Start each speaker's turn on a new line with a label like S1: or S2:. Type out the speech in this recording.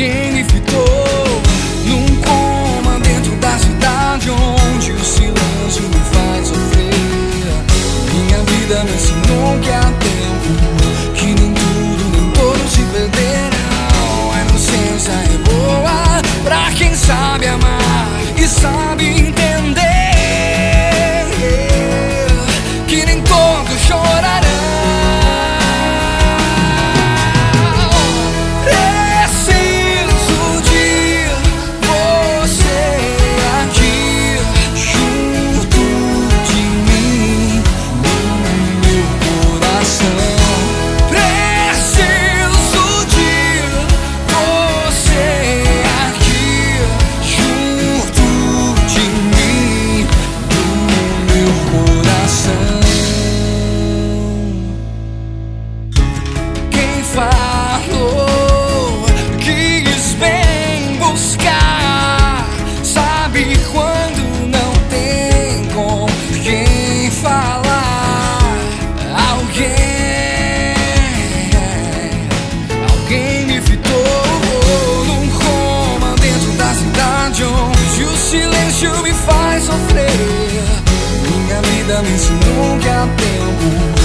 S1: Alguém me fitou num coma dentro da cidade, onde o silêncio me faz sofrer. Minha vida me ensinou que há tempo, que nem tudo nem todos se perderão. A inocência é boa pra quem sabe amar e sabe entender que nem todos chorarão. Falou, quis bem buscar, sabe quando não tem com quem falar. Alguém me fitou num coma dentro da cidade, onde o silêncio me faz sofrer. Minha vida me ensinou que há tempo,